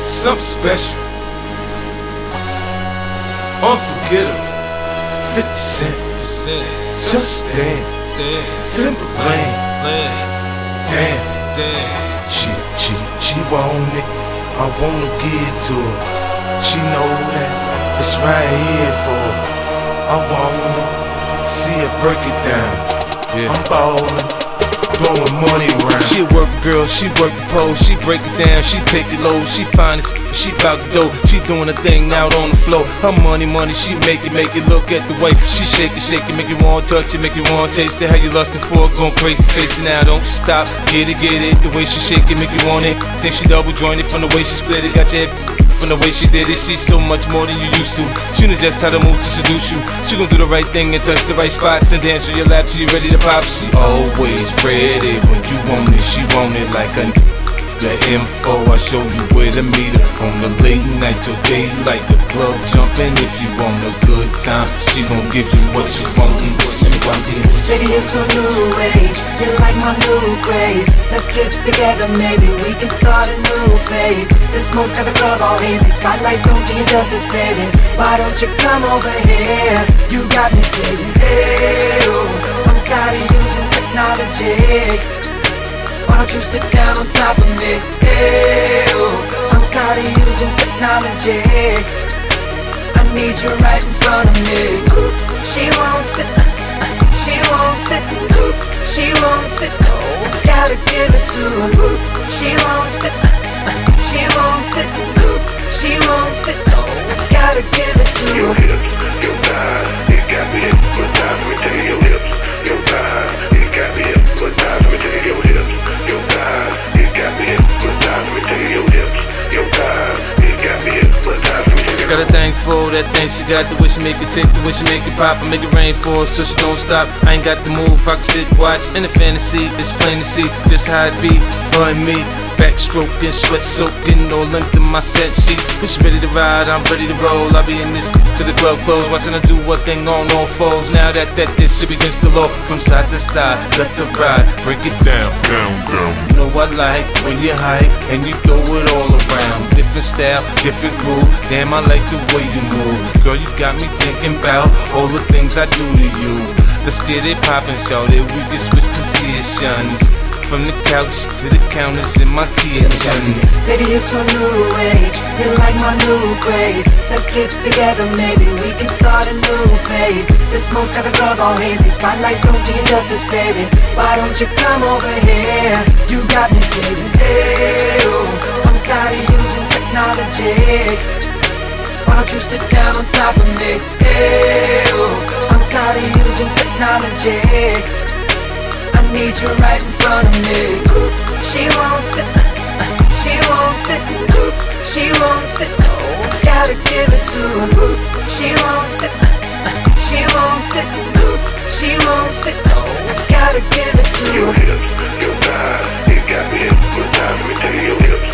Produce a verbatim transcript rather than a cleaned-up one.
something special, unforgettable. fifty Cent, Just Dance, Timberland. Damn, she, she, she want it, I wanna give it to her. She know that it's right here for her. I wanna see her break it down. Yeah. I'm ballin', blowing money around. She a work girl, she work the pole, she break it down, she take it low, she find it, she bout the dough, she doing a thing out on the floor. Her money, money, she make it, make it. Look at the way she shake it, shake it, make you want touch it, make you want taste it. How you lustin' for it, going crazy, face it now, don't stop. Get it, get it, the way she shake it, make you want it. Think she double jointed from the way she split it, got your head from the way she did it. She's so much more than you used to. She knows just how to move to seduce you. She gon' do the right thing and touch the right spots and dance on your lap till you ready to pop. She always ready when you want it. She want it like a the info, I show you where to meet her. On the late night till daylight, the club jumping. If you want a good time, she gon' give you what you want. Baby, you're so new age, you're like my new craze. Let's get together, maybe we can start a new phase. The smoke's got the club all hazy, spotlights don't do you justice, baby. Why don't you come over here? You got me saying, hey, oh, I'm tired of using technology. Why don't you sit down on top of me? Hey, oh, I'm tired of using technology. I need you right in front of me. She won't sit, she won't sit, she won't sit, so I gotta give it to her. She won't sit, she won't sit, she won't sit, so I gotta give it to her. Your hips, your thighs, it got me hypnotized. Let me tell you your lips, your thighs, it got me hypnotized. Let me tell you your hips, your thighs, it got me hypnotized. Let me tell you your hips, your thighs, it got me hypnotized. Got a thing for that thing she got, the way she make it tick, the way she make it pop, and make it rain for her, so she don't stop. I ain't got the move, I can sit, watch, in the fantasy, it's plain to see just how it be, her and me. Backstroking, sweat soaking, all into my set sheets. When she ready to ride, I'm ready to roll. I'll be in this to the club close, watching her do what thing on all fours. Now that that this shit begins to low, from side to side, let the ride, break it down, down, down. You know I like when you hype and you throw it all around. Different style, different groove. Damn, I like the way you move. Girl, you got me thinking about all the things I do to you. Let's get it poppin', shout it. We can switch positions. From the couch to the counters in my kitchen. Baby, you're so new age, you're like my new craze. Let's get together, maybe we can start a new phase. The smoke's got the club all hazy, spotlights don't do you justice, baby. Why don't you come over here? You got me saying, hey, oh, I'm tired of using technology. Why don't you sit down on top of me? Hey, oh, I'm tired of using technology. I need you right in front of me. She won't sit, she won't sit, she won't sit, so I gotta give it to her. She won't sit, she won't sit, she won't sit, so I gotta give it to her. Your hips, your thighs, it got me hypnotized. Let me tell you your hips,